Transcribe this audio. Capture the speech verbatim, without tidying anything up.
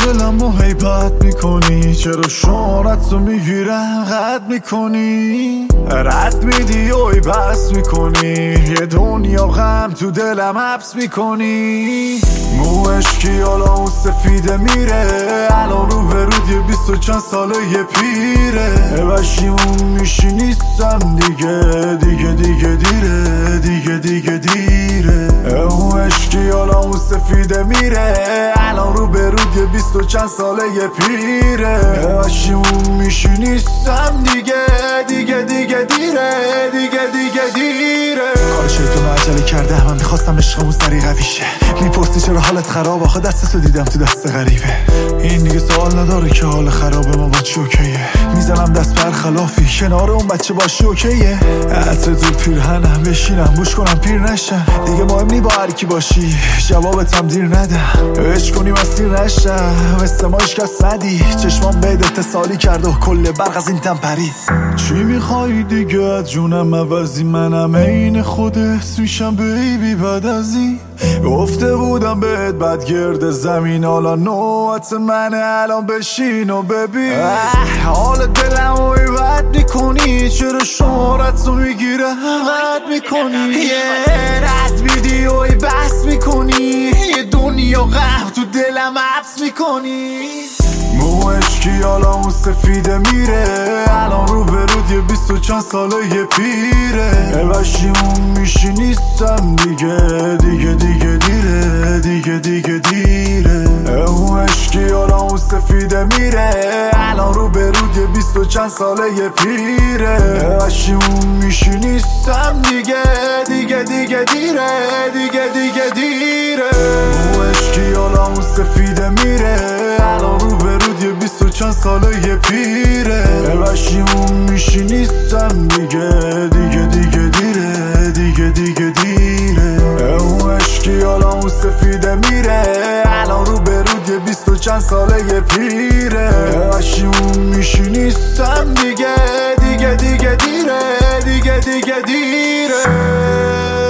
دلمو هیبت میکنی، چرا شهرتو میگیرم قد میکنی، رد میدی اوی بس میکنی، یه دنیا غم تو دلم حبس میکنی. موش کی حالا اون سفیده میره، الان رو به رود یه بیست و چند ساله یه پیره، بشیمون میشی نیستم دیگه، دیگه دیگه دیره، دیگه دیگه دیره. موش کی حالا اون سفیده میره، الان رو به رود یه بیست و چند ساله یه پیره، بشیمون میشی نیستم دیگه، دیگه دیگه دیره، دیگه دیگه دیره. کار شیطون عجله کرده، من میخواستم عشقمون سریع قویشه، میپرسی چرا حالت خراب، آخه دستتو دیدم تو دست غریبه. این دیگه سوال نداره که حال خرابه، ما با چی اوکیه، میزنم دست برخلافی کنار اون بچه باشی اوکیه. عطر تو پیرهنم بشینم بوش کنم پیر نشم، دیگه مهم نی با هر کی باشی جوابتم دیر ندم، عشق کنیم از تیر نشم مثل ما هیچکس ندی، چشمان بهت اتصالی کرد و کل برق از این تم پرید. چی میخوای دیگه از جونم عوضی، منم عین خودت میشم بیبی بعد از این، گفته بودم بهت بد گرد زمین، حالا نوبت منه الان بشین و ببین. حال دلم رو بد میکنی، چرا شهرتو میگیره قد میکنی، یه رد میدی و بس میکنی، یه دنیا غم تو دلم حبس میکنی. موش کی حالا اون سفیده میره، الان رو به رود یه بیست و چند ساله یه پیره، بشیمون میشی نیستم دیگه، دیگه دیگه دیره، دیگه دیگه دیره. موش کی حالا اون سفیده میره، الان رو به رود یه بیست و چند ساله یه پیره، بشیمون میشی نیستم دیگه، دیگه دیگه دیره، دیگه دیگه دیره. موش کی حالا اون سفیده میره، الان رو به رود یه بیست و چند ساله یه پیره، بشیمون میشی نیستم دیگه، دیگه دیگه دیره، دیگه دیگه دیره. موش کی حالا اون سفیده میره، الان رو به رود یه بیست و چند ساله یه پیره، بشیمون میشی نیستم دیگه، دیگه دیگه دیره، دیگه دیگه دیره.